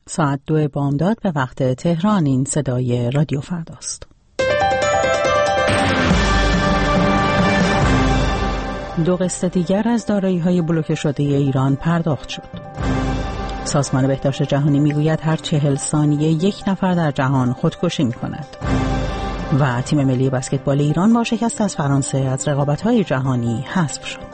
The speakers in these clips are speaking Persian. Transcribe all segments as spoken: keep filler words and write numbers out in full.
ساعت دو بامداد به وقت تهران. این صدای رادیو فرداست. دو قسط دیگر از دارایی‌های بلوکه شده ایران پرداخت شد. سازمان بهداشت جهانی میگوید هر چهل ثانیه یک نفر در جهان خودکشی می‌کند. و تیم ملی بسکتبال ایران با شکست از فرانسه از رقابت‌های جهانی حذف شد.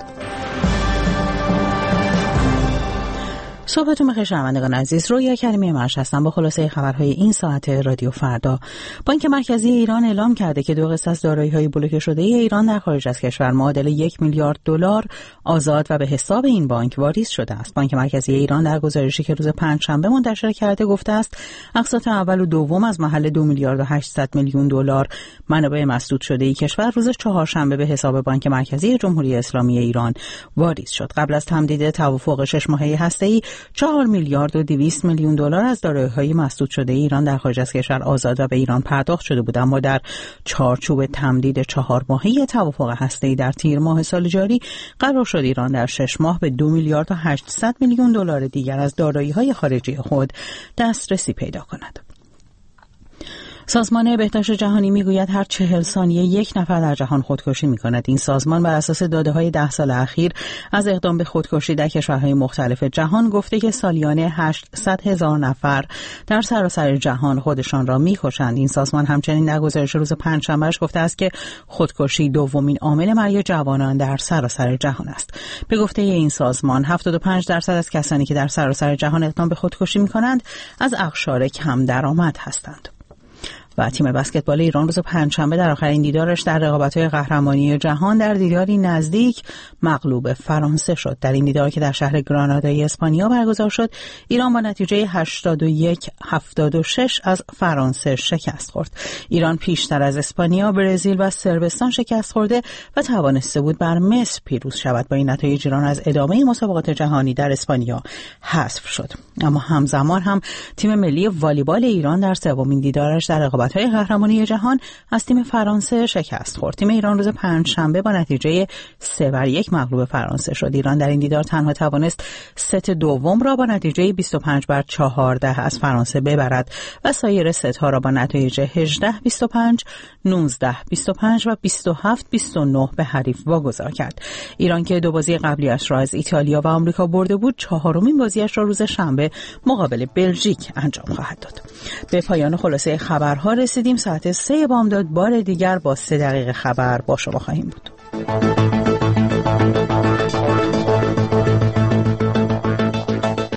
صحبتون بخیر شنوندگان عزیز، رویا کریمی مرش هستم با خلاصه خبرهای این ساعت رادیو فردا. بانک مرکزی ایران اعلام کرده که دو قسط از دارایی‌های بلوکه شده ایران در خارج از کشور معادل یک میلیارد دلار آزاد و به حساب این بانک واریز شده است. بانک مرکزی ایران در گزارشی که روز پنجشنبه منتشر کرده گفته است اقساط اول و دوم از محل دو میلیارد و هشتصد میلیون دلار منابع مسدود شده ای کشور روز چهارشنبه به حساب بانک مرکزی جمهوری اسلامی ایران واریز شد. قبل از تمدید توافق شش ماهه هسته‌ای چهار میلیارد و دویست میلیون دلار از دارایی‌های مسدود شده ایران در خارج از کشور آزاد و به ایران پرداخت شده بود، اما در چارچوب تمدید چهار ماهه توافق هسته‌ای در تیر ماه سال جاری قرار شد ایران در شش ماه به دو میلیارد و هشتصد میلیون دلار دیگر از دارایی‌های خارجی خود دسترسی پیدا کند. سازمان بهداشت جهانی میگوید هر چهل ثانیه یک نفر در جهان خودکشی میکند. این سازمان بر اساس داده‌های ده سال اخیر از اقدام به خودکشی در کشورهای مختلف جهان گفته که سالیانه هشتصد هزار نفر در سراسر جهان خودشان را میکشند. این سازمان همچنین در گزارش روز پنجشنبه گفته است که خودکشی دومین عامل مرگ جوانان در سراسر جهان است. به گفته این سازمان هفتاد و پنج درصد از کسانی که در سراسر جهان اقدام به خودکشی میکنند از اقشار کم درآمد هستند. و تیم بسکتبال ایران روز پنجشنبه در آخرین دیدارش در رقابت‌های قهرمانی جهان در دیداری نزدیک مغلوب فرانسه شد. در این دیدار که در شهر گرانادای اسپانیا برگزار شد، ایران با نتیجه هشتاد و یک هفتاد و شش از فرانسه شکست خورد. ایران پیشتر از اسپانیا، برزیل و صربستان شکست خورده و توانسته بود بر مصر پیروز شود. با این نتایج ایران از ادامه مسابقات جهانی در اسپانیا حذف شد. اما همزمان هم تیم ملی والیبال ایران در سومین دیدارش در رقابت‌های قهرمانی جهان از تیم فرانسه شکست خورد. تیم ایران روز پنجشنبه با نتیجه سه بر یک مغلوب فرانسه شد. ایران در این دیدار تنها توانست ست دوم را با نتیجه بیست و پنج بر چهارده از فرانسه ببرد و سایر ست‌ها را با نتایج هجده بیست و پنج، نوزده بیست و پنج و بیست و هفت بیست و نه به حریف واگذار کرد. ایران که دو بازی قبلی‌اش را از ایتالیا و آمریکا برده بود، چهارمین بازیش را روز شنبه مقابل بلژیک انجام خواهد داد. به پایان خلاصه خبرها رسیدیم. ساعت سه بامداد بار دیگر با سه دقیقه خبر با شما خواهیم بود.